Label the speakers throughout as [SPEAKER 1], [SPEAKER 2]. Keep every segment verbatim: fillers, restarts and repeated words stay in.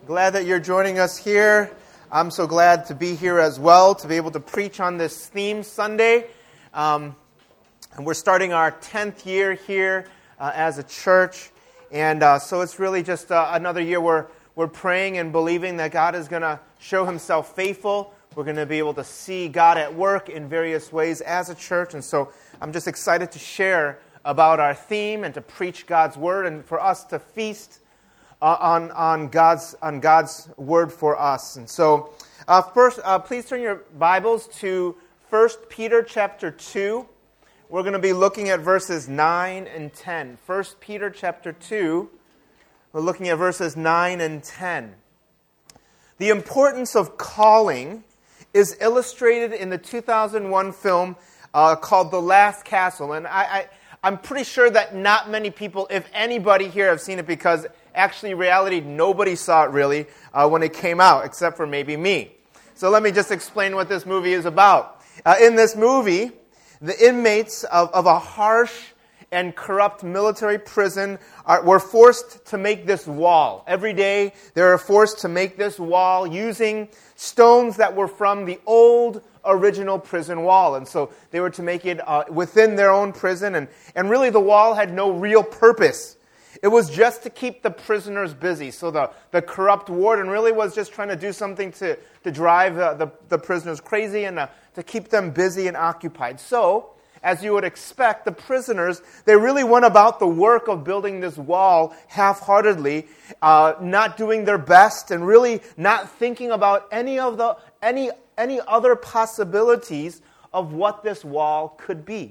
[SPEAKER 1] Glad that you're joining us here. I'm so glad to be here as well, to be able to preach on this theme Sunday. Um, and we're starting our tenth year here uh, as a church. And uh, so it's really just uh, another year where we're praying and believing that God is going to show himself faithful. We're going to be able to see God at work in various ways as a church. And so I'm just excited to share about our theme and to preach God's word and for us to feast Uh, on on God's on God's word for us. And so, uh, first, uh, please turn your Bibles to First Peter chapter two. We're going to be looking at verses nine and ten. First Peter chapter two. We're looking at verses nine and ten. The importance of calling is illustrated in the two thousand one film uh, called The Last Castle, and I, I I'm pretty sure that not many people, if anybody here, have seen it because. Actually, in reality, nobody saw it really uh, when it came out, except for maybe me. So let me just explain what this movie is about. Uh, in this movie, the inmates of, of a harsh and corrupt military prison are, were forced to make this wall. Every day, they were forced to make this wall using stones that were from the old original prison wall. And so they were to make it uh, within their own prison. And, and really, the wall had no real purpose. It was just to keep the prisoners busy. So the, the corrupt warden really was just trying to do something to, to drive uh, the, the prisoners crazy and uh, to keep them busy and occupied. So, as you would expect, the prisoners, they really went about the work of building this wall half-heartedly, uh, not doing their best and really not thinking about any of the any any other possibilities of what this wall could be.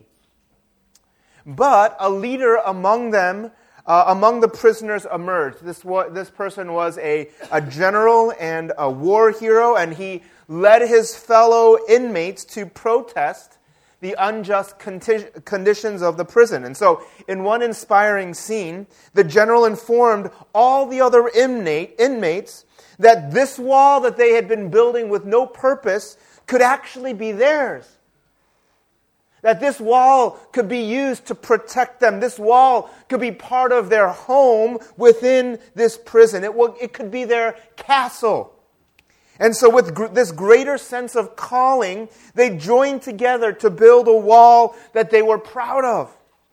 [SPEAKER 1] But a leader among them Uh, among the prisoners emerged. This wa- this person was a, a general and a war hero, and he led his fellow inmates to protest the unjust conti- conditions of the prison. And so, in one inspiring scene, the general informed all the other inmate, inmates that this wall that they had been building with no purpose could actually be theirs. That this wall could be used to protect them. This wall could be part of their home within this prison. It, will, it could be their castle. And so with gr- this greater sense of calling, they joined together to build a wall that they were proud of.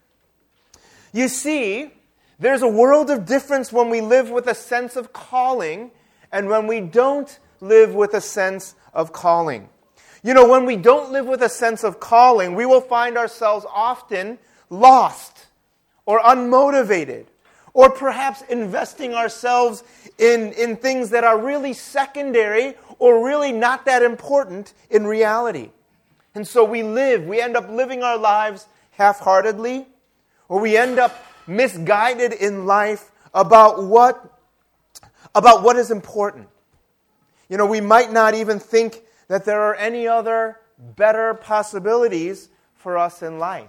[SPEAKER 1] You see, there's a world of difference when we live with a sense of calling and when we don't live with a sense of calling. You know, when we don't live with a sense of calling, we will find ourselves often lost or unmotivated, or perhaps investing ourselves in, in things that are really secondary or really not that important in reality. And so we live, we end up living our lives half-heartedly, or we end up misguided in life about what, about what is important. You know, we might not even think that there are any other better possibilities for us in life.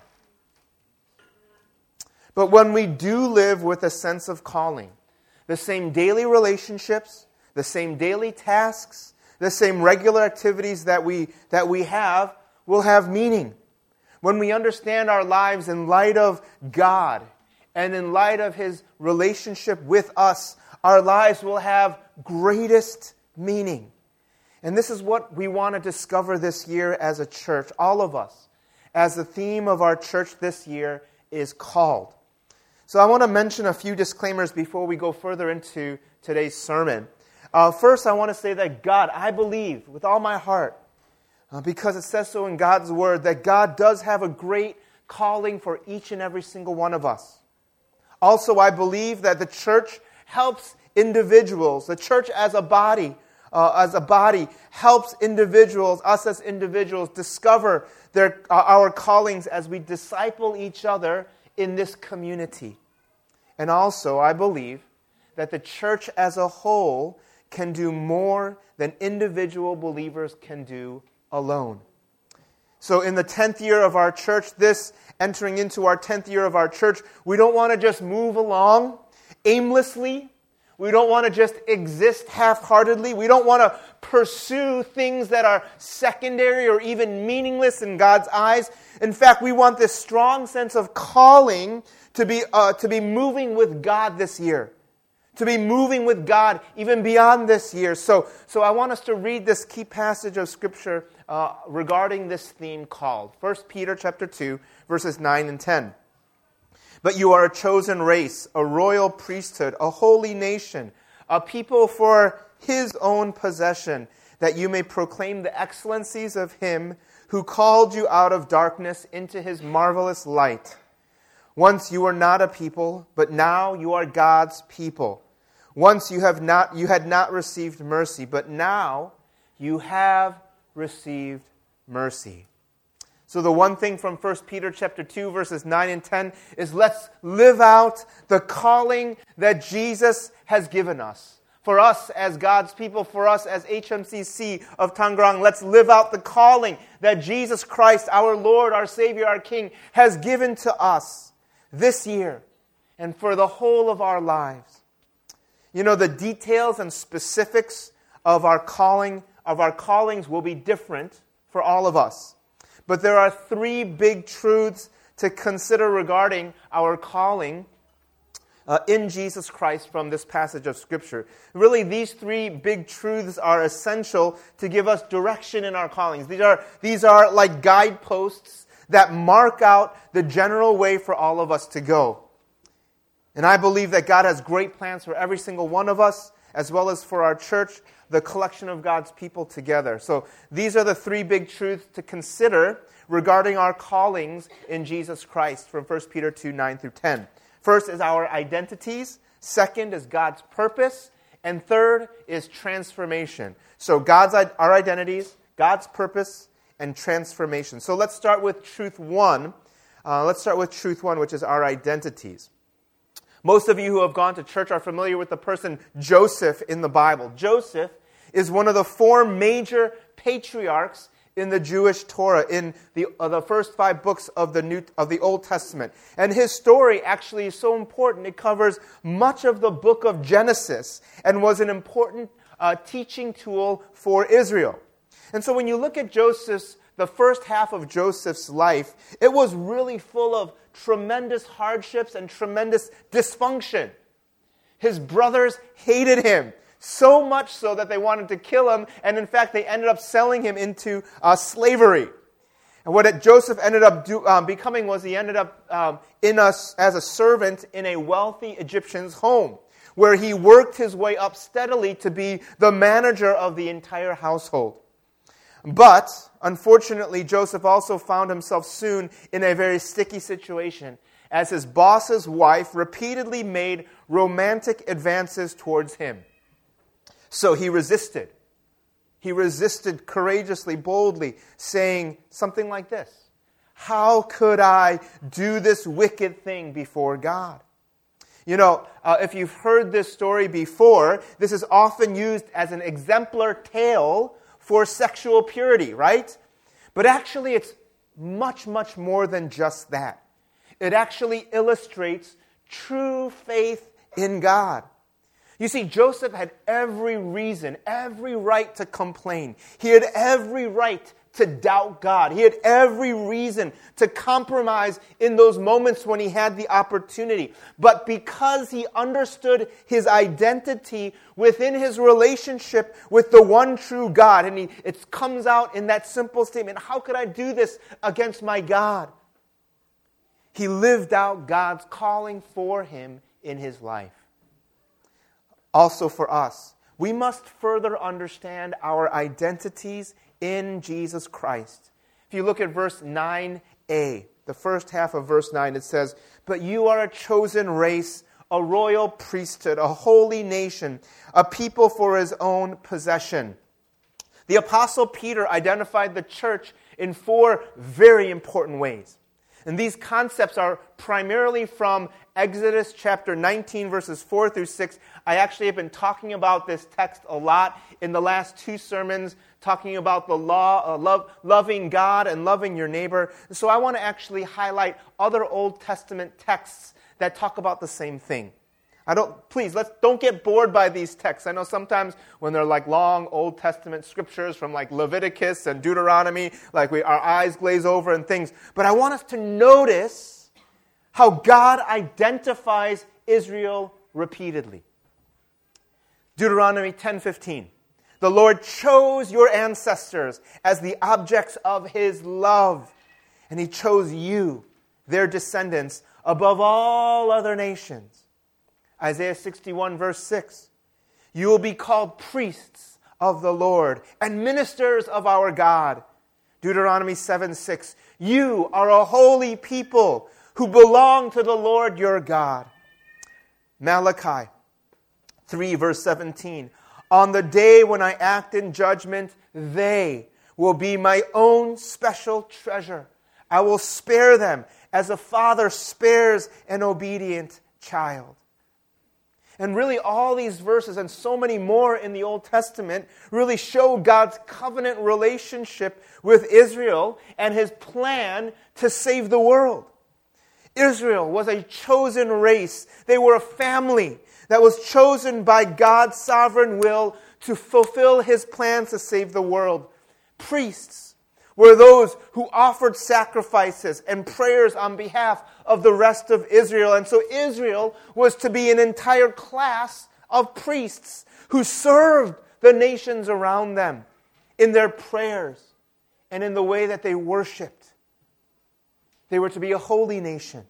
[SPEAKER 1] But when we do live with a sense of calling, the same daily relationships, the same daily tasks, the same regular activities that we that we have will have meaning. When we understand our lives in light of God and in light of His relationship with us, our lives will have greatest meaning. And this is what we want to discover this year as a church, all of us, as the theme of our church this year is called. So I want to mention a few disclaimers before we go further into today's sermon. Uh, first, I want to say that God, I believe with all my heart, uh, because it says so in God's Word, that God does have a great calling for each and every single one of us. Also, I believe that the church helps individuals, the church as a body, Uh, as a body, helps individuals, us as individuals, discover their uh, our callings as we disciple each other in this community. And also, I believe that the church as a whole can do more than individual believers can do alone. So in the tenth year of our church, this entering into our tenth year of our church, we don't want to just move along aimlessly. We don't want to just exist half-heartedly. We don't want to pursue things that are secondary or even meaningless in God's eyes. In fact, we want this strong sense of calling to be uh, to be moving with God this year, to be moving with God even beyond this year. So, so I want us to read this key passage of Scripture uh, regarding this theme called First Peter chapter two, verses nine and ten. But you are a chosen race, a royal priesthood, a holy nation, a people for His own possession, that you may proclaim the excellencies of Him who called you out of darkness into His marvelous light. Once you were not a people, but now you are God's people. Once you have not, you had not received mercy, but now you have received mercy. So the one thing from First Peter chapter two, verses nine and ten is let's live out the calling that Jesus has given us. For us as God's people, for us as H M C C of Tangrang, let's live out the calling that Jesus Christ, our Lord, our Savior, our King, has given to us this year and for the whole of our lives. You know, the details and specifics of our calling, of our callings will be different for all of us. But there are three big truths to consider regarding our calling uh, in Jesus Christ from this passage of Scripture. Really, these three big truths are essential to give us direction in our callings. These are, these are like guideposts that mark out the general way for all of us to go. And I believe that God has great plans for every single one of us, as well as for our church, the collection of God's people together. So these are the three big truths to consider regarding our callings in Jesus Christ from First Peter two, nine through ten. First is our identities. Second is God's purpose. And third is transformation. So God's our identities, God's purpose, and transformation. So let's start with truth one. Uh, let's start with truth one, which is our identities. Most of you who have gone to church are familiar with the person Joseph in the Bible. Joseph is one of the four major patriarchs in the Jewish Torah, in the uh, the first five books of the New of the Old Testament. And his story actually is so important. It covers much of the book of Genesis and was an important uh, teaching tool for Israel. And so when you look at Joseph's, the first half of Joseph's life, it was really full of tremendous hardships and tremendous dysfunction. His brothers hated him, so much so that they wanted to kill him, and in fact they ended up selling him into uh, slavery. And what it, Joseph ended up do, um, becoming was he ended up um, in a, as a servant in a wealthy Egyptian's home, where he worked his way up steadily to be the manager of the entire household. But, unfortunately, Joseph also found himself soon in a very sticky situation, as his boss's wife repeatedly made romantic advances towards him. So he resisted. He resisted courageously, boldly, saying something like this: "How could I do this wicked thing before God?" You know, uh, if you've heard this story before, this is often used as an exemplar tale for sexual purity, right? But actually it's much, much more than just that. It actually illustrates true faith in God. You see, Joseph had every reason, every right to complain. He had every right to doubt God. He had every reason to compromise in those moments when he had the opportunity. But because he understood his identity within his relationship with the one true God, and he, it comes out in that simple statement, "How could I do this against my God?" He lived out God's calling for him in his life. Also for us, we must further understand our identities in Jesus Christ. If you look at verse nine a, the first half of verse nine, it says, "But you are a chosen race, a royal priesthood, a holy nation, a people for His own possession." The Apostle Peter identified the church in four very important ways. And these concepts are primarily from Exodus chapter nineteen, verses four through six. I actually have been talking about this text a lot in the last two sermons, talking about the law, uh, love, loving God and loving your neighbor. So I want to actually highlight other Old Testament texts that talk about the same thing. I don't, please, let's don't get bored by these texts. I know sometimes when they're like long Old Testament scriptures from like Leviticus and Deuteronomy, like we, our eyes glaze over and things. But I want us to notice how God identifies Israel repeatedly. Deuteronomy ten fifteen. The Lord chose your ancestors as the objects of His love, and He chose you, their descendants, above all other nations. Isaiah sixty-one verse six. You will be called priests of the Lord and ministers of our God. Deuteronomy seven six. You are a holy people who belong to the Lord your God. Malachi three verse seventeen. On the day when I act in judgment, they will be my own special treasure. I will spare them as a father spares an obedient child. And really all these verses and so many more in the Old Testament really show God's covenant relationship with Israel and His plan to save the world. Israel was a chosen race. They were a family that was chosen by God's sovereign will to fulfill His plans to save the world. Priests were those who offered sacrifices and prayers on behalf of the rest of Israel. And so Israel was to be an entire class of priests who served the nations around them in their prayers and in the way that they worshiped. They were to be a holy nation,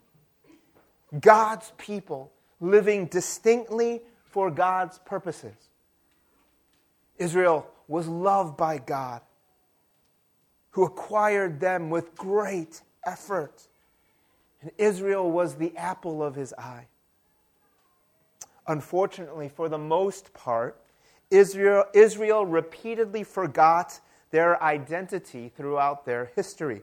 [SPEAKER 1] God's people, living distinctly for God's purposes. Israel was loved by God, who acquired them with great effort. And Israel was the apple of His eye. Unfortunately, for the most part, Israel, Israel repeatedly forgot their identity throughout their history.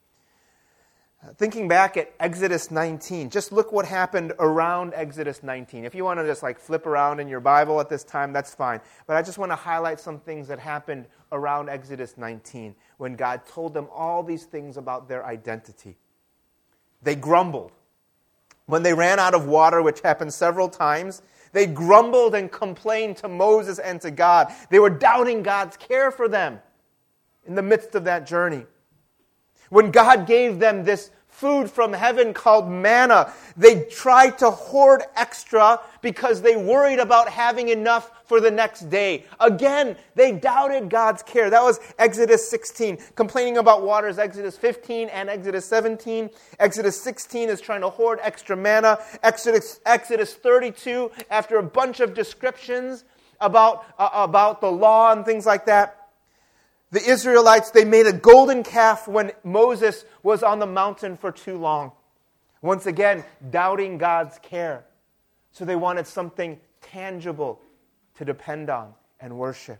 [SPEAKER 1] Thinking back at Exodus nineteen, just look what happened around Exodus nineteen. If you want to just like flip around in your Bible at this time, that's fine. But I just want to highlight some things that happened around Exodus nineteen when God told them all these things about their identity. They grumbled. When they ran out of water, which happened several times, they grumbled and complained to Moses and to God. They were doubting God's care for them in the midst of that journey. When God gave them this food from heaven called manna, they tried to hoard extra because they worried about having enough for the next day. Again, they doubted God's care. That was Exodus sixteen. Complaining about water is Exodus fifteen and Exodus seventeen. Exodus sixteen is trying to hoard extra manna. Exodus, Exodus thirty-two, after a bunch of descriptions about, uh, about the law and things like that. The Israelites, they made a golden calf when Moses was on the mountain for too long. Once again, doubting God's care. So they wanted something tangible to depend on and worship.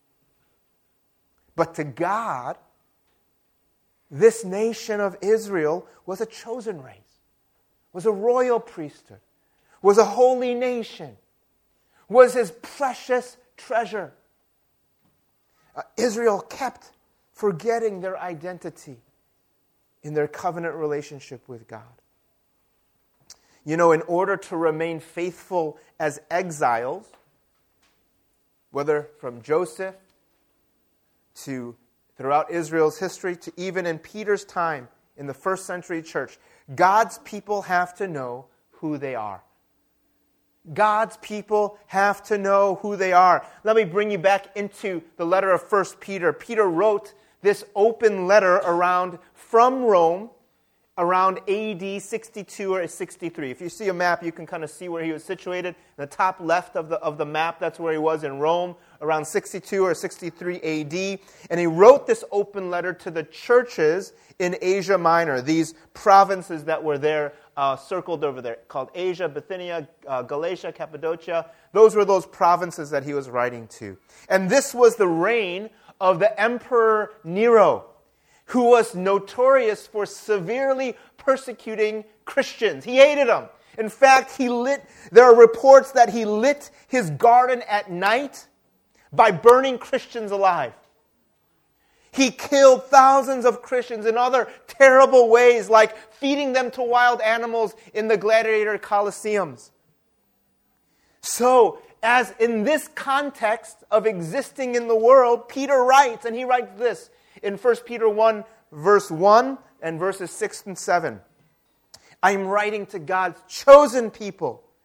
[SPEAKER 1] But to God, this nation of Israel was a chosen race, was a royal priesthood, was a holy nation, was His precious treasure. Uh, Israel kept forgetting their identity in their covenant relationship with God. You know, in order to remain faithful as exiles, whether from Joseph to throughout Israel's history to even in Peter's time in the first century church, God's people have to know who they are. God's people have to know who they are. Let me bring you back into the letter of First Peter. Peter wrote this open letter around from Rome around A D sixty-two or sixty-three. If you see a map, you can kind of see where he was situated. In the top left of the, of the map, that's where he was in Rome, around sixty-two or sixty-three A D. And he wrote this open letter to the churches in Asia Minor, these provinces that were there, uh, circled over there, called Asia, Bithynia, uh, Galatia, Cappadocia. Those were those provinces that he was writing to. And this was the reign of the Emperor Nero, who was notorious for severely persecuting Christians. He hated them. In fact, he lit. there are reports that he lit his garden at night by burning Christians alive. He killed thousands of Christians in other terrible ways, like feeding them to wild animals in the gladiator coliseums. So, as in this context of existing in the world, Peter writes, and he writes this in First Peter one, verse one and verses six and seven. I am writing to God's chosen people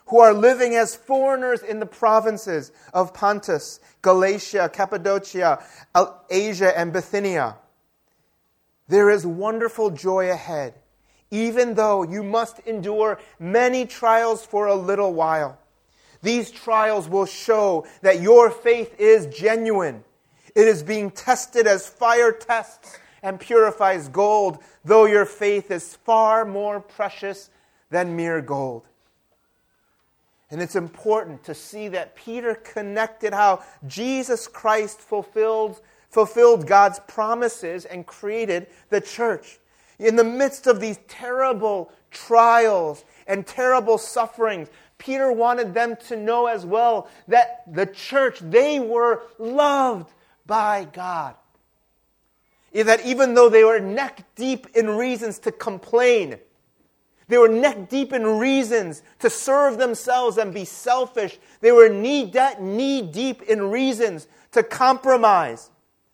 [SPEAKER 1] who are living as foreigners in the provinces of Pontus, Galatia, Cappadocia, Asia, and Bithynia. There is wonderful joy ahead, even though you must endure many trials for a little while. These trials will show that your faith is genuine. It is being tested as fire tests and purifies gold, though your faith is far more precious than mere gold. And it's important to see that Peter connected how Jesus Christ fulfilled, fulfilled God's promises and created the church. In the midst of these terrible trials and terrible sufferings, Peter wanted them to know as well that the church, they were loved by God. That even though they were neck deep in reasons to complain, they were neck deep in reasons to serve themselves and be selfish, they were knee, de- knee deep in reasons to compromise.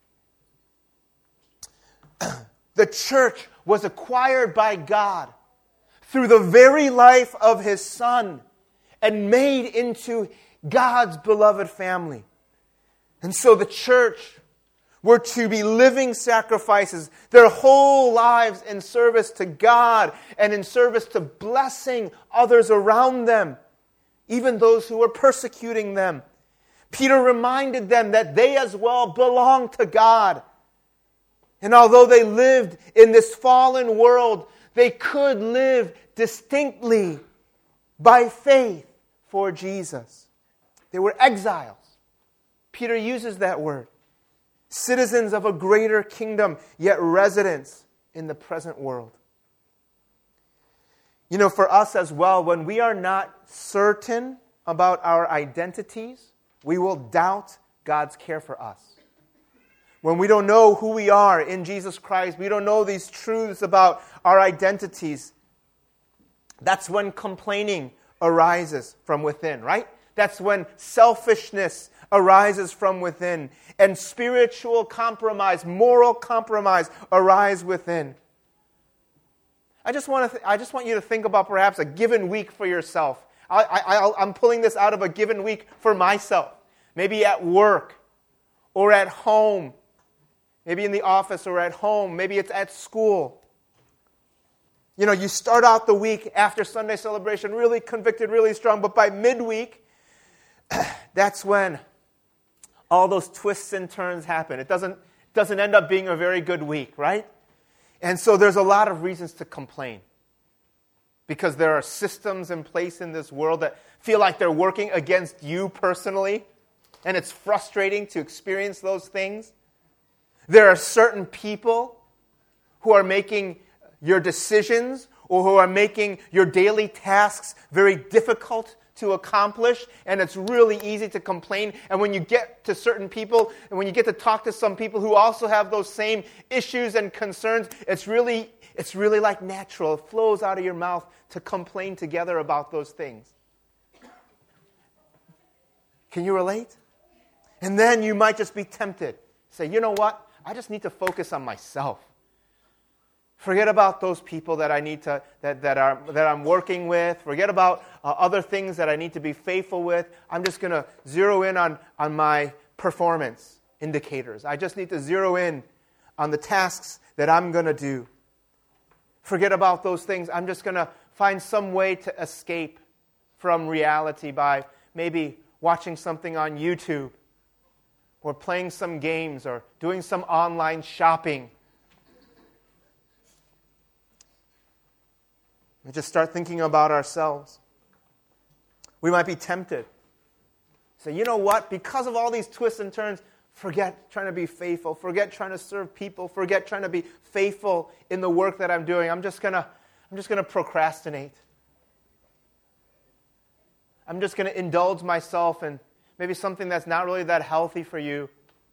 [SPEAKER 1] The church was acquired by God through the very life of His Son and made into God's beloved family. And so the church were to be living sacrifices, their whole lives in service to God and in service to blessing others around them, even those who were persecuting them. Peter reminded them that they as well belonged to God. And although they lived in this fallen world, they could live distinctly by faith for Jesus. They were exiles. Peter uses that word. Citizens of a greater kingdom, yet residents in the present world. You know, for us as well, when we are not certain about our identities, we will doubt God's care for us. When we don't know who we are in Jesus Christ, we don't know these truths about our identities, that's when complaining arises from within, right? That's when selfishness arises from within, and spiritual compromise, moral compromise arise within. I just want to. Th- I just want you to think about perhaps a given week for yourself. I, I, I'm pulling this out of a given week for myself. Maybe at work, or at home, maybe in the office or at home. Maybe it's at school. You know, you start out the week after Sunday celebration really convicted, really strong, but by midweek, that's when all those twists and turns happen. It doesn't, doesn't end up being a very good week, right? And so there's a lot of reasons to complain. Because there are systems in place in this world that feel like they're working against you personally. And it's frustrating to experience those things. There are certain people who are making your decisions or who are making your daily tasks very difficult to accomplish, and it's really easy to complain. And when you get to certain people, and when you get to talk to some people who also have those same issues and concerns, it's really, it's really like natural. It flows out of your mouth to complain together about those things. Can you relate? And then you might just be tempted. Say, you know what? I just need to focus on myself. Forget about those people that I need to that, that are that I'm working with. Forget about uh, other things that I need to be faithful with. I'm just going to zero in on, on my performance indicators. I just need to zero in on the tasks that I'm going to do. Forget about those things. I'm just going to find some way to escape from reality by maybe watching something on YouTube or playing some games or doing some online shopping. We just start thinking about ourselves. We might be tempted. Say, you know what? Because of all these twists and turns, forget trying to be faithful. Forget trying to serve people. Forget trying to be faithful in the work that I'm doing. I'm just gonna, I'm just gonna procrastinate. I'm just gonna indulge myself in maybe something that's not really that healthy for you.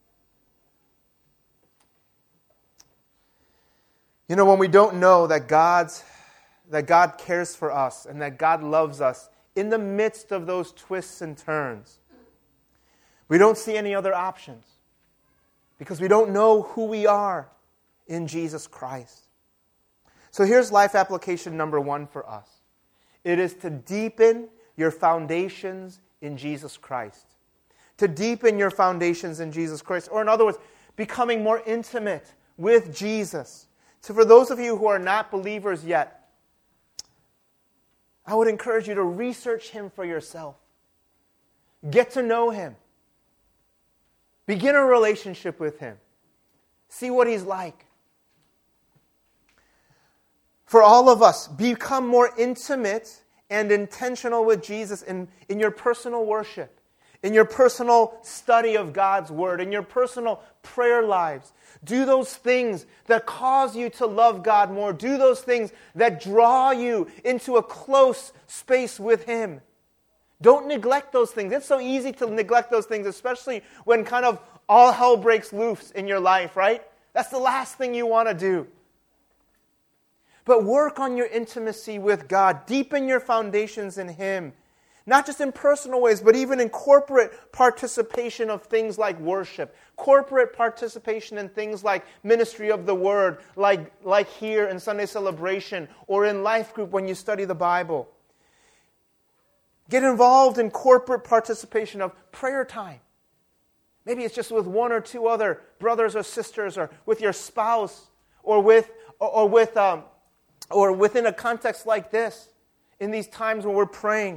[SPEAKER 1] You know, when we don't know that God's that God cares for us and that God loves us in the midst of those twists and turns, we don't see any other options because we don't know who we are in Jesus Christ. So here's life application number one for us. It is to deepen your foundations in Jesus Christ. To deepen your foundations in Jesus Christ. Or in other words, becoming more intimate with Jesus. So for those of you who are not believers yet, I would encourage you to research Him for yourself. Get to know Him. Begin a relationship with Him. See what He's like. For all of us, become more intimate and intentional with Jesus in, in your personal worship, in your personal study of God's Word, in your personal prayer lives. Do those things that cause you to love God more. Do those things that draw you into a close space with Him. Don't neglect those things. It's so easy to neglect those things, especially when kind of all hell breaks loose in your life, right? That's the last thing you want to do. But work on your intimacy with God. Deepen your foundations in Him. Not just in personal ways, but even in corporate participation of things like worship. Corporate participation in things like ministry of the Word, like, like here in Sunday celebration, or in life group when you study the Bible. Get involved in corporate participation of prayer time. Maybe it's just with one or two other brothers or sisters, or with your spouse, or with, or, or with, um, or within a context like this. In these times when we're praying,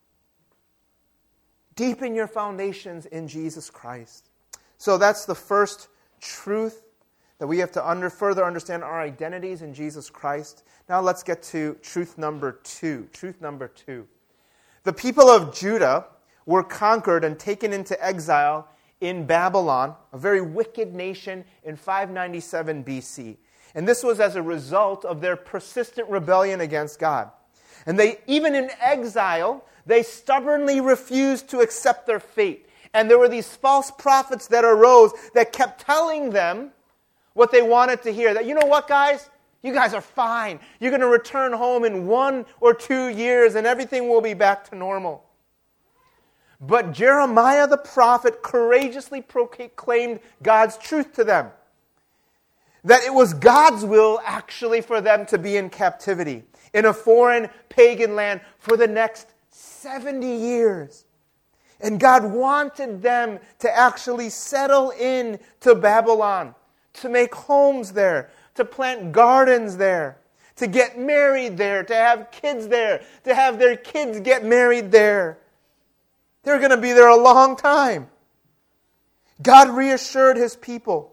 [SPEAKER 1] deepen your foundations in Jesus Christ. So that's the first truth, that we have to under, further understand our identities in Jesus Christ. Now let's get to truth number two. Truth number two. The people of Judah were conquered and taken into exile in Babylon, a very wicked nation, in five ninety-seven B C. And this was as a result of their persistent rebellion against God. And they, even in exile, they stubbornly refused to accept their fate. And there were these false prophets that arose that kept telling them what they wanted to hear. That, you know what, guys? You guys are fine. You're going to return home in one or two years and everything will be back to normal. But Jeremiah the prophet courageously proclaimed God's truth to them. That it was God's will actually for them to be in captivity, in a foreign pagan land for the next seventy years. And God wanted them to actually settle in to Babylon, to make homes there, to plant gardens there, to get married there, to have kids there, to have their kids get married there. They're going to be there a long time. God reassured His people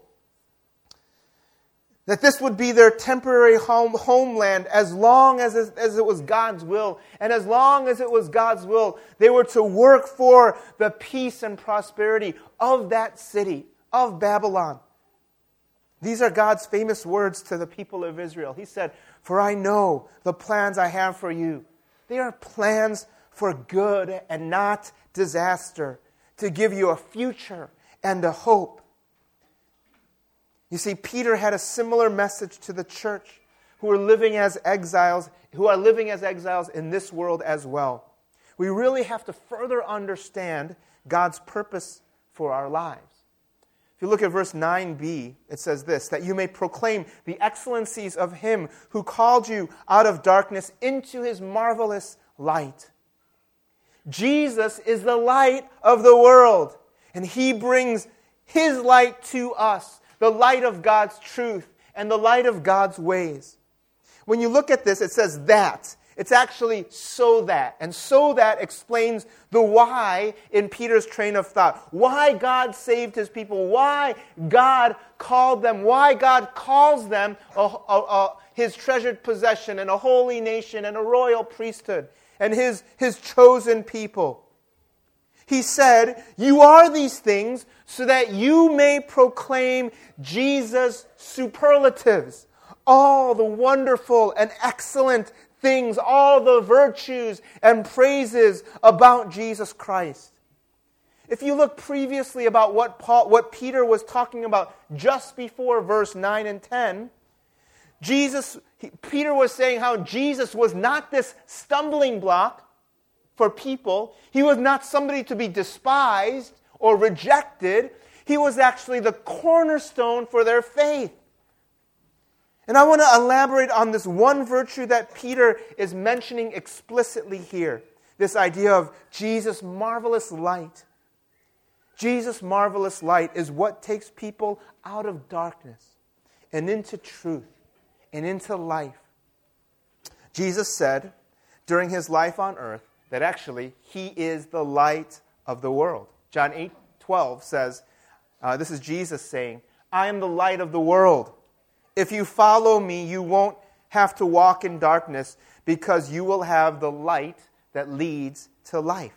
[SPEAKER 1] that this would be their temporary home, homeland as long as it, as it was God's will. And as long as it was God's will, they were to work for the peace and prosperity of that city, of Babylon. These are God's famous words to the people of Israel. He said, "For I know the plans I have for you. They are plans for good and not disaster, to give you a future and a hope." You see, Peter had a similar message to the church who are living as exiles, who are living as exiles in this world as well. We really have to further understand God's purpose for our lives. If you look at verse nine b, it says this, that you may proclaim the excellencies of Him who called you out of darkness into His marvelous light. Jesus is the light of the world, and He brings His light to us. The light of God's truth and the light of God's ways. When you look at this, it says that. It's actually so that. And so that explains the why in Peter's train of thought. Why God saved His people. Why God called them. Why God calls them a, a, a, His treasured possession and a holy nation and a royal priesthood and His, His chosen people. He said, "You are these things so that you may proclaim Jesus' superlatives, all the wonderful and excellent things, all the virtues and praises about Jesus Christ." If you look previously about what Paul, what Peter was talking about just before verse nine and ten, Jesus, he, Peter was saying how Jesus was not this stumbling block for people. He was not somebody to be despised or rejected. He was actually the cornerstone for their faith. And I want to elaborate on this one virtue that Peter is mentioning explicitly here. This idea of Jesus' marvelous light. Jesus' marvelous light is what takes people out of darkness and into truth and into life. Jesus said during his life on earth that actually he is the light of the world. John eight twelve says, uh, this is Jesus saying, I am the light of the world. If you follow me, you won't have to walk in darkness because you will have the light that leads to life.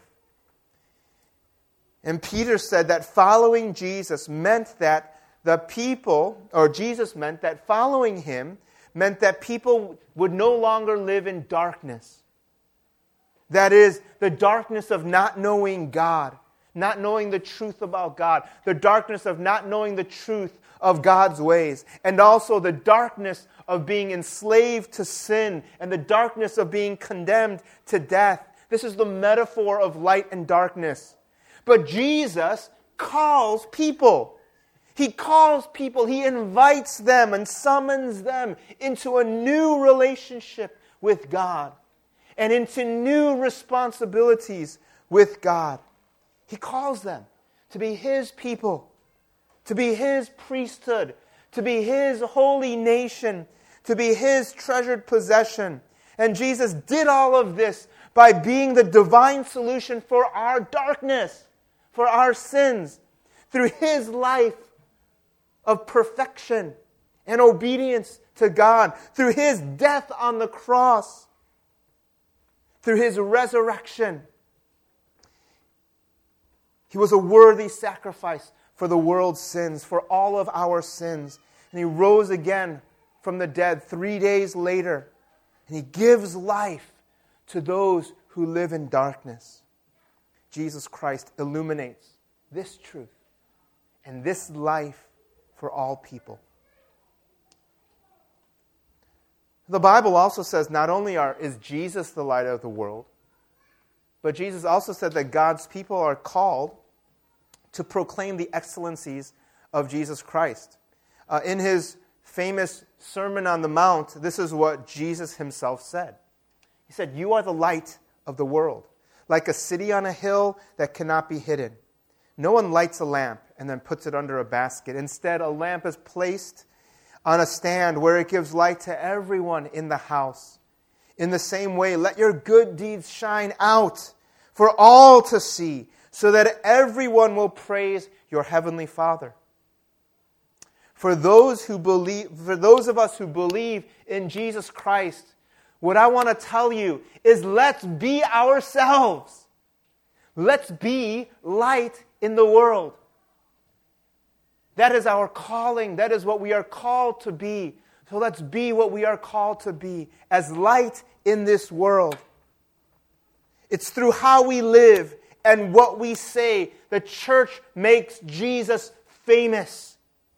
[SPEAKER 1] And Peter said that following Jesus meant that the people, or Jesus meant that following him meant that people would no longer live in darkness. That is, the darkness of not knowing God, not knowing the truth about God, the darkness of not knowing the truth of God's ways, and also the darkness of being enslaved to sin and the darkness of being condemned to death. This is the metaphor of light and darkness. But Jesus calls people. He calls people. He invites them and summons them into a new relationship with God and into new responsibilities with God. He calls them to be His people, to be His priesthood, to be His holy nation, to be His treasured possession. And Jesus did all of this by being the divine solution for our darkness, for our sins, through His life of perfection and obedience to God, through His death on the cross, through His resurrection. He was a worthy sacrifice for the world's sins, for all of our sins. And He rose again from the dead three days later. And He gives life to those who live in darkness. Jesus Christ illuminates this truth and this life for all people. The Bible also says not only are, is Jesus the light of the world, but Jesus also said that God's people are called to proclaim the excellencies of Jesus Christ. Uh, in His famous Sermon on the Mount, this is what Jesus Himself said. He said, "You are the light of the world, like a city on a hill that cannot be hidden. No one lights a lamp and then puts it under a basket. Instead, a lamp is placed on a stand where it gives light to everyone in the house. In the same way, let your good deeds shine out for all to see, so that everyone will praise your heavenly Father." For those who believe, for those of us who believe in Jesus Christ, what I want to tell you is let's be ourselves. Let's be light in the world. That is our calling. That is what we are called to be. So let's be what we are called to be as light in this world. It's through how we live and what we say the church makes Jesus famous.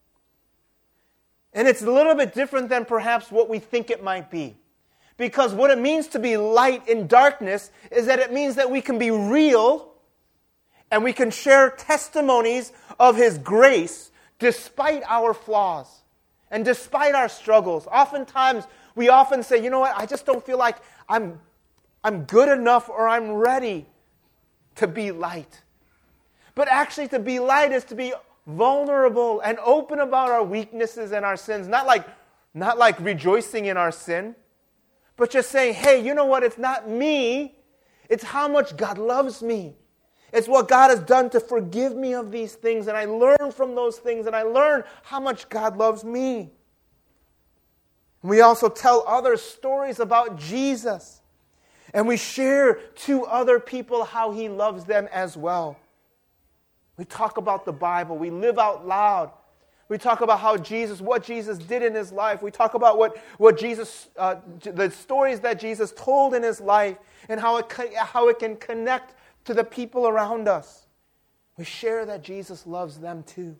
[SPEAKER 1] And it's a little bit different than perhaps what we think it might be. Because what it means to be light in darkness is that it means that we can be real and we can share testimonies of His grace despite our flaws and despite our struggles. Oftentimes, we often say, you know what, I just don't feel like I'm, I'm good enough or I'm ready to be light. But actually to be light is to be vulnerable and open about our weaknesses and our sins. Not like, not like rejoicing in our sin, but just saying, hey, you know what? It's not me. It's how much God loves me. It's what God has done to forgive me of these things. And I learn from those things. And I learn how much God loves me. We also tell others stories about Jesus. And we share to other people how He loves them as well. We talk about the Bible. We live out loud. We talk about how Jesus, what Jesus did in His life. We talk about what, what Jesus, uh, the stories that Jesus told in His life and how it, how it can connect to the people around us. We share that Jesus loves them too.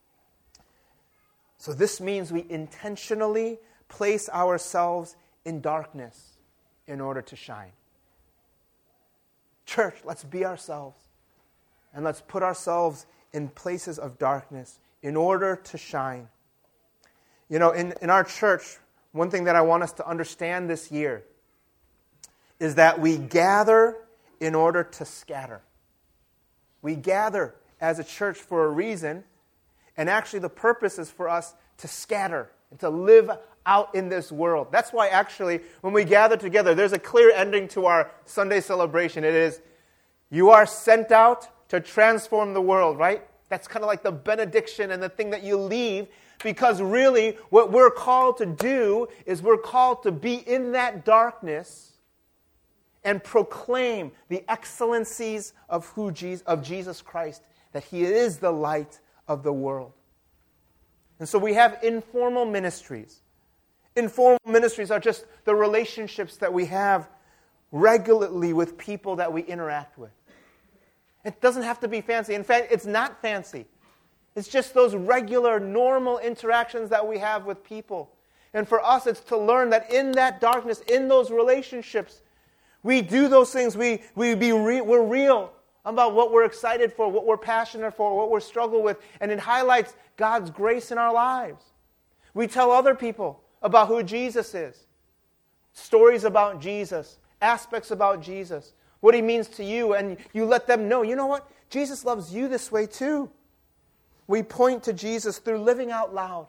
[SPEAKER 1] So this means we intentionally place ourselves in darkness in order to shine. Church, let's be ourselves. And let's put ourselves in places of darkness in order to shine. You know, in, in our church, one thing that I want us to understand this year is that we gather in order to scatter. We gather as a church for a reason, and actually the purpose is for us to scatter and to live out in this world. That's why actually when we gather together, there's a clear ending to our Sunday celebration. It is, you are sent out to transform the world, right? That's kind of like the benediction and the thing that you leave, because really what we're called to do is we're called to be in that darkness and proclaim the excellencies of who Jesus, of Jesus Christ, that He is the light of the world. And so we have informal ministries. Informal ministries are just the relationships that we have regularly with people that we interact with. It doesn't have to be fancy. In fact, it's not fancy. It's just those regular, normal interactions that we have with people. And for us, it's to learn that in that darkness, in those relationships, we do those things. We, we be re- we're real about what we're excited for, what we're passionate for, what we're struggling with. And it highlights God's grace in our lives. We tell other people about who Jesus is. Stories about Jesus. Aspects about Jesus. What He means to you. And you let them know, you know what? Jesus loves you this way too. We point to Jesus through living out loud.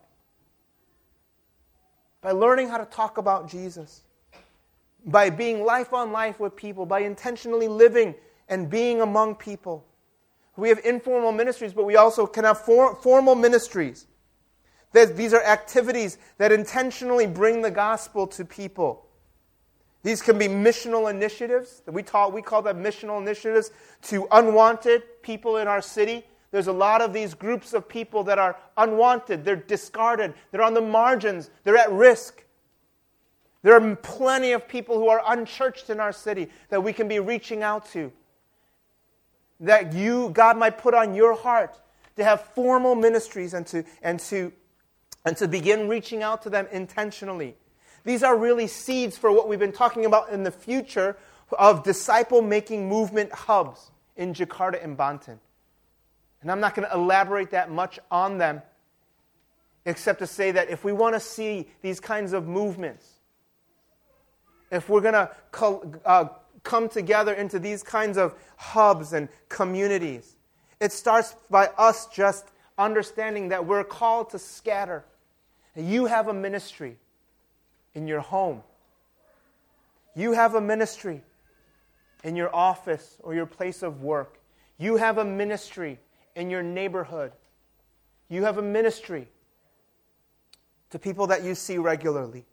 [SPEAKER 1] By learning how to talk about Jesus. By being life on life with people, by intentionally living and being among people. We have informal ministries, but we also can have for, formal ministries. These are activities that intentionally bring the gospel to people. These can be missional initiatives. We, talk, we call them missional initiatives to unwanted people in our city. There's a lot of these groups of people that are unwanted. They're discarded. They're on the margins. They're at risk. There are plenty of people who are unchurched in our city that we can be reaching out to. That you, God, might put on your heart to have formal ministries and to, and to, and to begin reaching out to them intentionally. These are really seeds for what we've been talking about in the future of disciple-making movement hubs in Jakarta and Banten. And I'm not going to elaborate that much on them, except to say that if we want to see these kinds of movements, if we're going to co- uh, come together into these kinds of hubs and communities, it starts by us just understanding that we're called to scatter. You have a ministry in your home. You have a ministry in your office or your place of work. You have a ministry in your neighborhood. You have a ministry to people that you see regularly.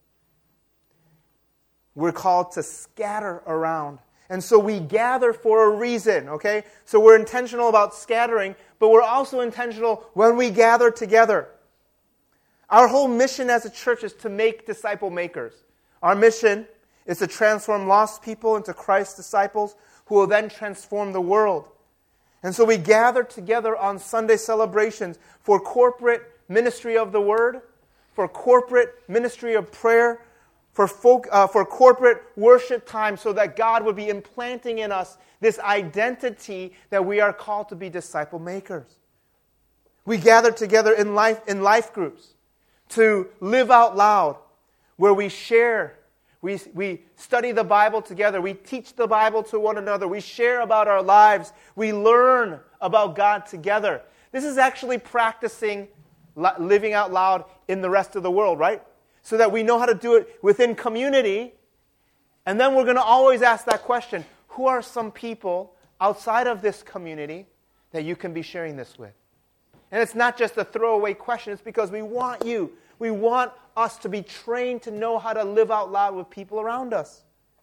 [SPEAKER 1] We're called to scatter around. And so we gather for a reason, okay? So we're intentional about scattering, but we're also intentional when we gather together. Our whole mission as a church is to make disciple makers. Our mission is to transform lost people into Christ's disciples who will then transform the world. And so we gather together on Sunday celebrations for corporate ministry of the Word, for corporate ministry of prayer, for folk, uh, for corporate worship time, so that God would be implanting in us this identity that we are called to be disciple makers. We gather together in life in life groups to live out loud, where we share, we, we study the Bible together, we teach the Bible to one another, we share about our lives, we learn about God together. This is actually practicing living out loud in the rest of the world, right? So that we know how to do it within community. And then we're going to always ask that question, who are some people outside of this community that you can be sharing this with? And it's not just a throwaway question, it's because we want you, we want us to be trained to know how to live out loud with people around us.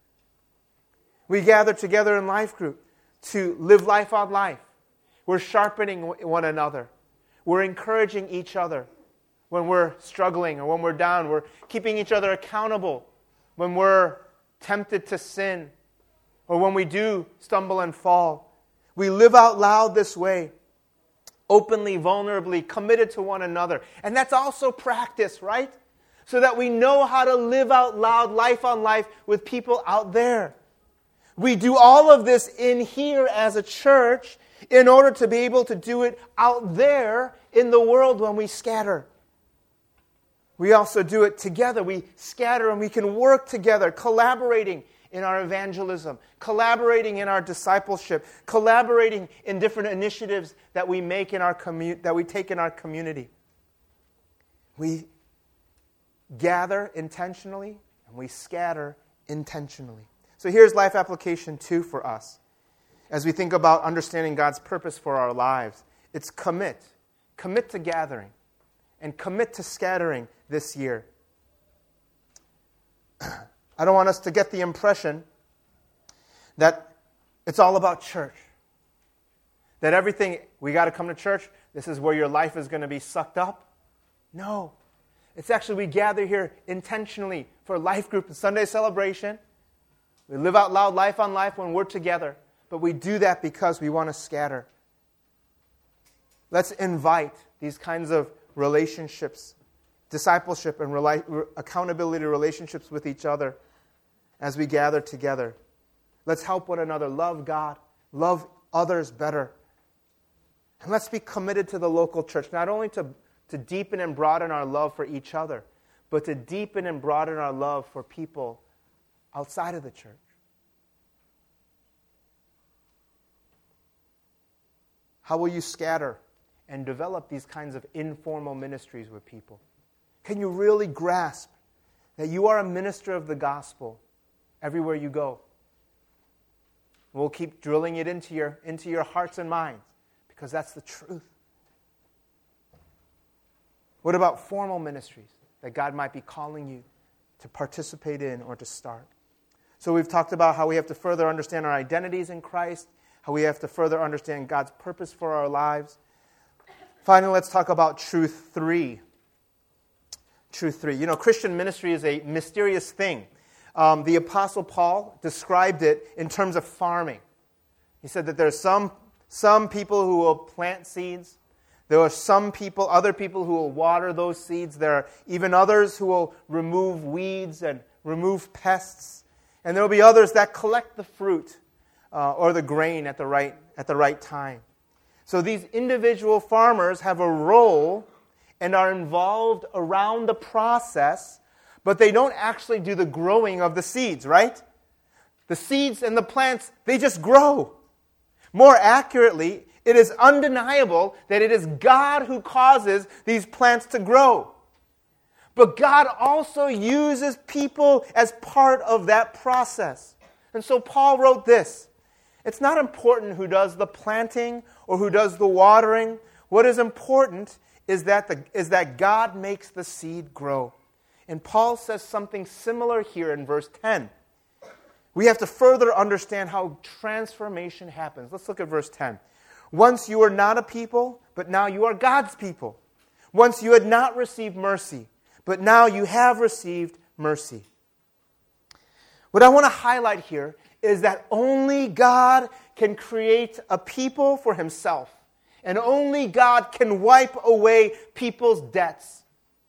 [SPEAKER 1] We gather together in life group to live life on life. We're sharpening one another. We're encouraging each other when we're struggling or when we're down. We're keeping each other accountable when we're tempted to sin or when we do stumble and fall. We live out loud this way, openly, vulnerably, committed to one another. And that's also practice, right? So that we know how to live out loud, life on life, with people out there. We do all of this in here as a church in order to be able to do it out there in the world when we scatter. We also do it together. We scatter and we can work together, collaborating in our evangelism, collaborating in our discipleship, collaborating in different initiatives that we make in our commu- that we take in our community. We gather intentionally and we scatter intentionally. So here's life application two for us. As we think about understanding God's purpose for our lives, it's commit. Commit to gathering and commit to scattering this year. I don't want us to get the impression that it's all about church. That everything, we got to come to church, this is where your life is going to be sucked up. No. It's actually we gather here intentionally for life group and Sunday celebration. We live out loud life on life when we're together. But we do that because we want to scatter. Let's invite these kinds of relationships, discipleship and rela- accountability relationships with each other as we gather together. Let's help one another love God, love others better. And let's be committed to the local church, not only to, to deepen and broaden our love for each other, but to deepen and broaden our love for people outside of the church. How will you scatter and develop these kinds of informal ministries with people? Can you really grasp that you are a minister of the gospel everywhere you go? We'll keep drilling it into your, into your hearts and minds because that's the truth. What about formal ministries that God might be calling you to participate in or to start? So we've talked about how we have to further understand our identities in Christ, how we have to further understand God's purpose for our lives. Finally, let's talk about truth three. Truth three. You know, Christian ministry is a mysterious thing. Um, the Apostle Paul described it in terms of farming. He said that there are some, some people who will plant seeds. There are some people, other people who will water those seeds. There are even others who will remove weeds and remove pests. And there will be others that collect the fruit uh, or the grain at the right at the right time. So these individual farmers have a role and are involved around the process, but they don't actually do the growing of the seeds, right? The seeds and the plants, they just grow. More accurately, it is undeniable that it is God who causes these plants to grow. But God also uses people as part of that process. And so Paul wrote this. It's not important who does the planting or who does the watering. What is important is that, the, is that God makes the seed grow. And Paul says something similar here in verse ten. We have to further understand how transformation happens. Let's look at verse ten. Once you were not a people, but now you are God's people. Once you had not received mercy, but now you have received mercy. What I want to highlight here is that only God can create a people for himself. And only God can wipe away people's debts.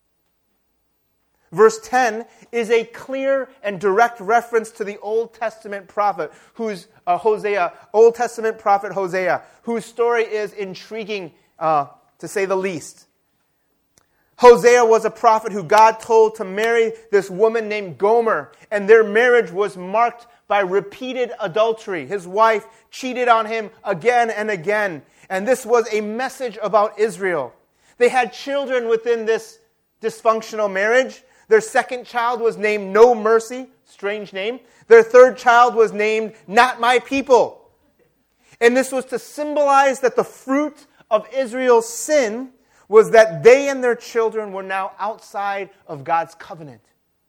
[SPEAKER 1] Verse ten is a clear and direct reference to the Old Testament prophet, who's uh, Hosea, Old Testament prophet Hosea, whose story is intriguing, uh, to say the least. Hosea was a prophet who God told to marry this woman named Gomer, and their marriage was marked by repeated adultery. His wife cheated on him again and again, and this was a message about Israel. They had children within this dysfunctional marriage. Their second child was named No Mercy, strange name. Their third child was named Not My People. And this was to symbolize that the fruit of Israel's sin was that they and their children were now outside of God's covenant.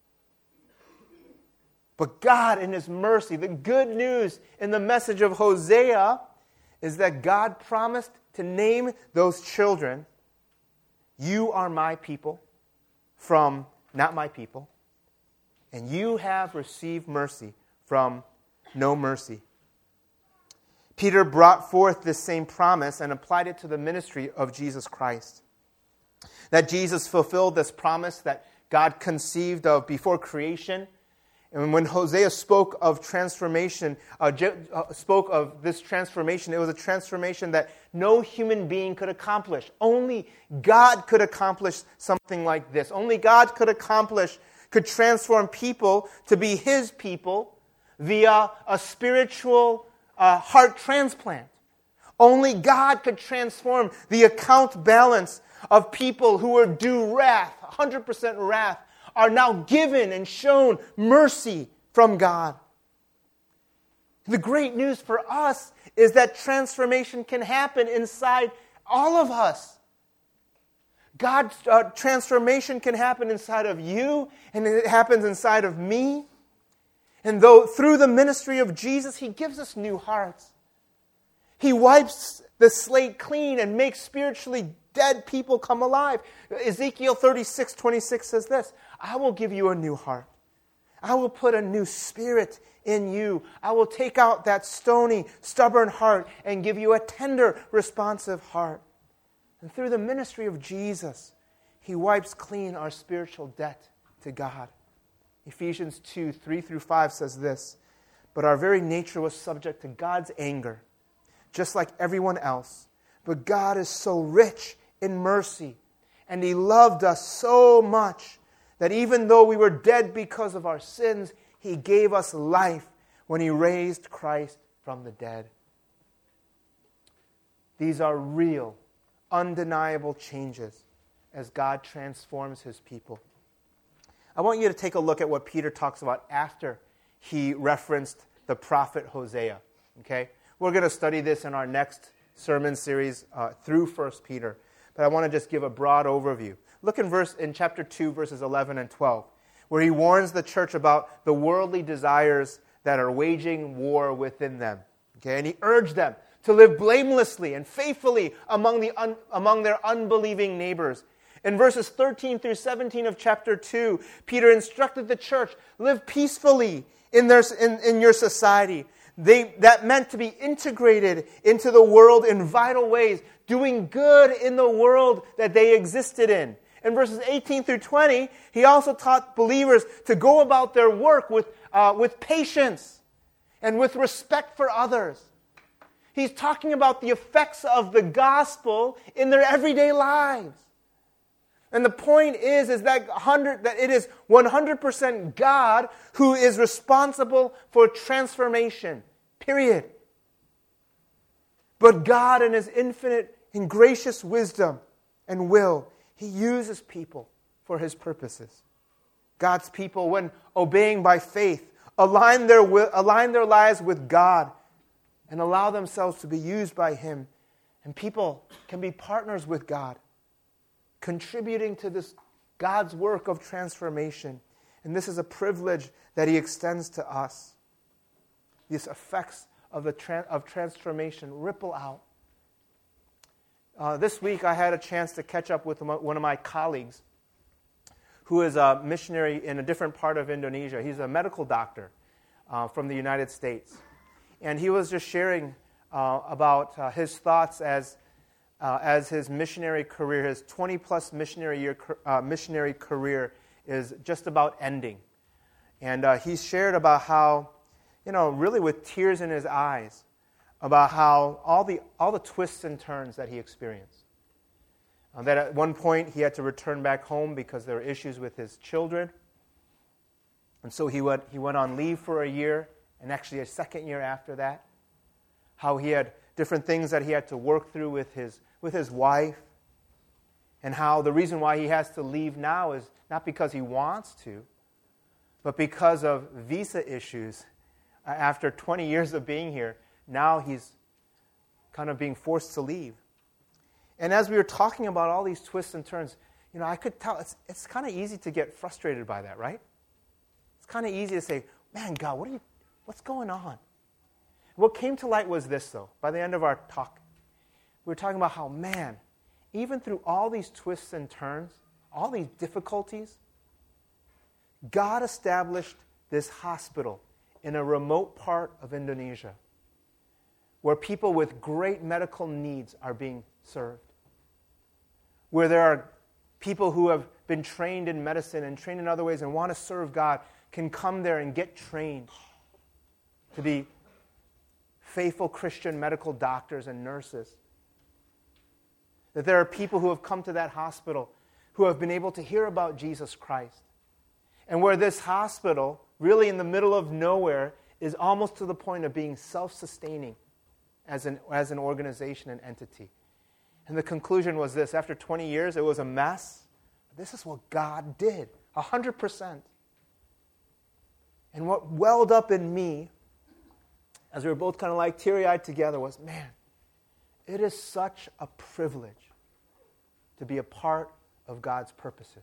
[SPEAKER 1] But God, in His mercy, the good news in the message of Hosea is that God promised to name those children, "You are my people," from "Not my people," and "You have received mercy," from "No mercy." Peter brought forth this same promise and applied it to the ministry of Jesus Christ. That Jesus fulfilled this promise that God conceived of before creation. And when Hosea spoke of transformation, uh, uh, spoke of this transformation, it was a transformation that no human being could accomplish. Only God could accomplish something like this. Only God could accomplish, could transform people to be His people via a spiritual uh, heart transplant. Only God could transform the account balance of people who were due wrath, one hundred percent wrath, are now given and shown mercy from God. The great news for us is that transformation can happen inside all of us. God's uh, transformation can happen inside of you, and it happens inside of me. And though through the ministry of Jesus, He gives us new hearts. He wipes the slate clean and makes spiritually dead people come alive. Ezekiel thirty-six twenty-six says this, I will give you a new heart. I will put a new spirit in you. I will take out that stony, stubborn heart and give you a tender, responsive heart. And through the ministry of Jesus, He wipes clean our spiritual debt to God. Ephesians two, three through five says this, but our very nature was subject to God's anger, just like everyone else. But God is so rich in mercy, and He loved us so much that even though we were dead because of our sins, He gave us life when He raised Christ from the dead. These are real, undeniable changes as God transforms His people. I want you to take a look at what Peter talks about after he referenced the prophet Hosea. Okay? We're going to study this in our next sermon series uh, through First Peter. But I want to just give a broad overview. Look in verse in chapter two, verses eleven and twelve, where he warns the church about the worldly desires that are waging war within them. Okay? And he urged them to live blamelessly and faithfully among, the un, among their unbelieving neighbors. In verses thirteen through seventeen of chapter two, Peter instructed the church, live peacefully in, their, in, in your society. They, that meant to be integrated into the world in vital ways, doing good in the world that they existed in. In verses eighteen through twenty, he also taught believers to go about their work with, uh, with patience and with respect for others. He's talking about the effects of the gospel in their everyday lives. And the point is, is that, one hundred, that it is one hundred percent God who is responsible for transformation, period. But God, in His infinite and gracious wisdom and will, He uses people for His purposes. God's people, when obeying by faith, align their, will, align their lives with God and allow themselves to be used by Him. And people can be partners with God, contributing to this God's work of transformation. And this is a privilege that He extends to us. These effects of, the tra- of transformation ripple out. Uh, this week I had a chance to catch up with one of my colleagues who is a missionary in a different part of Indonesia. He's a medical doctor uh, from the United States. And he was just sharing uh, about uh, his thoughts as Uh, as his missionary career, his twenty-plus missionary year uh, missionary career is just about ending. And uh, he shared about how, you know, really with tears in his eyes, about how all the all the twists and turns that he experienced. Uh, that at one point he had to return back home because there were issues with his children. And so he went, he went on leave for a year, and actually a second year after that. How he had different things that he had to work through with his with his wife, and how the reason why he has to leave now is not because he wants to, but because of visa issues. After twenty years of being here, now he's kind of being forced to leave. And as we were talking about all these twists and turns, you know, I could tell it's it's kind of easy to get frustrated by that, right? It's kind of easy to say, man, God, what are you, what's going on? What came to light was this, though, by the end of our talk. We were talking about how, man, even through all these twists and turns, all these difficulties, God established this hospital in a remote part of Indonesia where people with great medical needs are being served, where there are people who have been trained in medicine and trained in other ways and want to serve God can come there and get trained to be faithful Christian medical doctors and nurses. That there are people who have come to that hospital who have been able to hear about Jesus Christ. And where this hospital, really in the middle of nowhere, is almost to the point of being self-sustaining as an, as an organization and entity. And the conclusion was this: after twenty years, it was a mess. This is what God did, one hundred percent. And what welled up in me, as we were both kind of like teary-eyed together, was, man, it is such a privilege to be a part of God's purposes.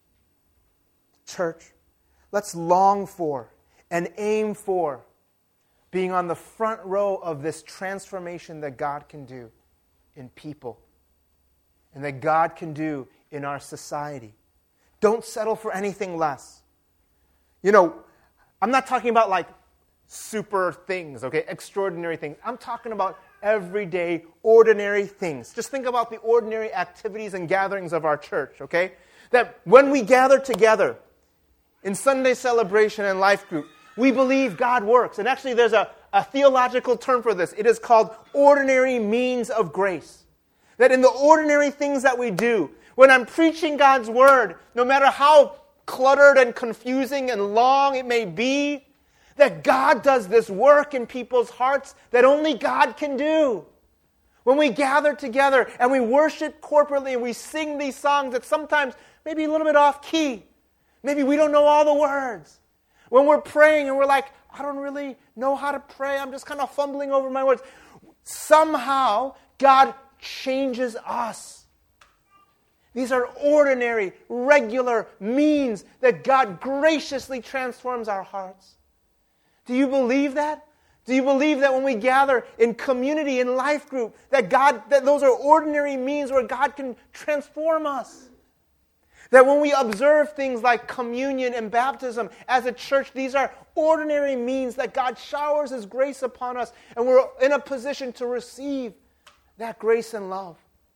[SPEAKER 1] Church, let's long for and aim for being on the front row of this transformation that God can do in people and that God can do in our society. Don't settle for anything less. You know, I'm not talking about like super things, okay, extraordinary things. I'm talking about everyday, ordinary things. Just think about the ordinary activities and gatherings of our church, okay? That when we gather together in Sunday celebration and life group, we believe God works. And actually there's a, a theological term for this. It is called ordinary means of grace. That in the ordinary things that we do, when I'm preaching God's word, no matter how cluttered and confusing and long it may be, that God does this work in people's hearts that only God can do. When we gather together and we worship corporately and we sing these songs that sometimes maybe a little bit off key, maybe we don't know all the words. When we're praying and we're like, I don't really know how to pray, I'm just kind of fumbling over my words. Somehow, God changes us. These are ordinary, regular means that God graciously transforms our hearts. Do you believe that? Do you believe that when we gather in community, in life group, that God, that those are ordinary means where God can transform us? That when we observe things like communion and baptism as a church, these are ordinary means that God showers His grace upon us and we're in a position to receive that grace and love.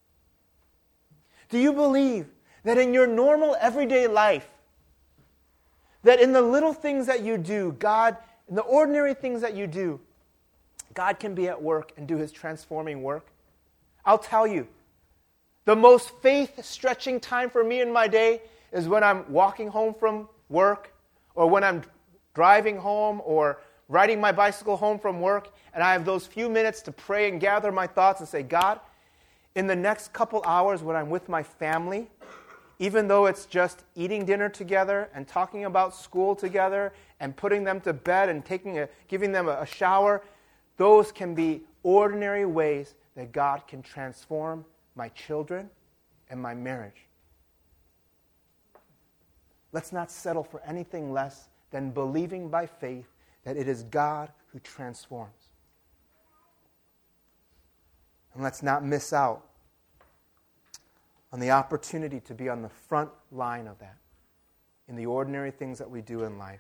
[SPEAKER 1] Do you believe that in your normal everyday life, that in the little things that you do, God, in the ordinary things that you do, God can be at work and do His transforming work? I'll tell you, the most faith-stretching time for me in my day is when I'm walking home from work, or when I'm driving home, or riding my bicycle home from work, and I have those few minutes to pray and gather my thoughts and say, God, in the next couple hours when I'm with my family, even though it's just eating dinner together and talking about school together and putting them to bed and taking a, giving them a, a shower, those can be ordinary ways that God can transform my children and my marriage. Let's not settle for anything less than believing by faith that it is God who transforms. And let's not miss out on the opportunity to be on the front line of that in the ordinary things that we do in life.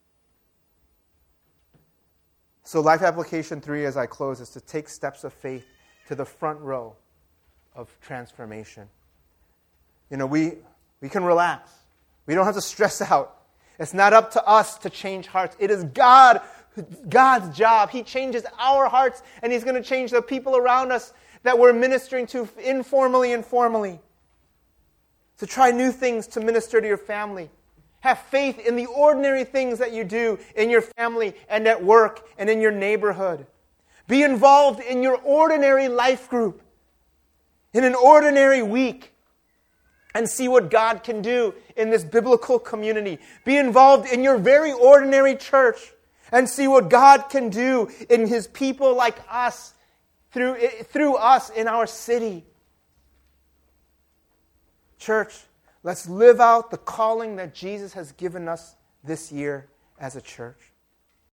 [SPEAKER 1] So life application three, as I close, is to take steps of faith to the front row of transformation. You know, we we can relax. We don't have to stress out. It's not up to us to change hearts. It is God, God's job. He changes our hearts, and He's going to change the people around us that we're ministering to informally and formally. So try new things to minister to your family. Have faith in the ordinary things that you do in your family and at work and in your neighborhood. Be involved in your ordinary life group, in an ordinary week, and see what God can do in this biblical community. Be involved in your very ordinary church and see what God can do in His people like us, through, through us in our city. Church, let's live out the calling that Jesus has given us this year as a church.